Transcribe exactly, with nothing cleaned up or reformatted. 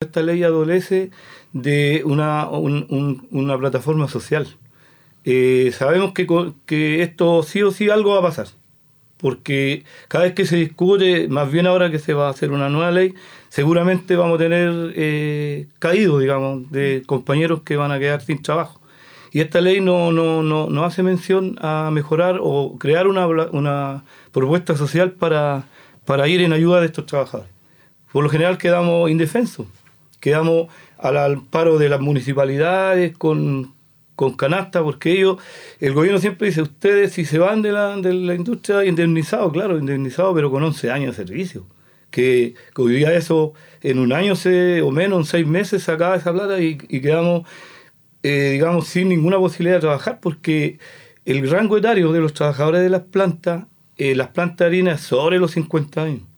esta ley adolece de una, un, un, una plataforma social. Eh, sabemos que, que esto sí o sí algo va a pasar, porque cada vez que se discute, más bien ahora que se va a hacer una nueva ley, seguramente vamos a tener eh, caídos, digamos, de compañeros que van a quedar sin trabajo. Y esta ley no, no, no, no hace mención a mejorar o crear una, una propuesta social para, para ir en ayuda de estos trabajadores. Por lo general quedamos indefensos, quedamos al amparo de las municipalidades con... con canasta, porque ellos, el gobierno siempre dice, ustedes si se van de la, de la industria, indemnizados, claro, indemnizados, pero con once años de servicio. Que, que hoy día eso, en un año se, o menos, en seis meses se acaba esa plata y, y quedamos, eh, digamos, sin ninguna posibilidad de trabajar, porque el rango etario de los trabajadores de las plantas, eh, las plantas de harina es sobre los cincuenta años.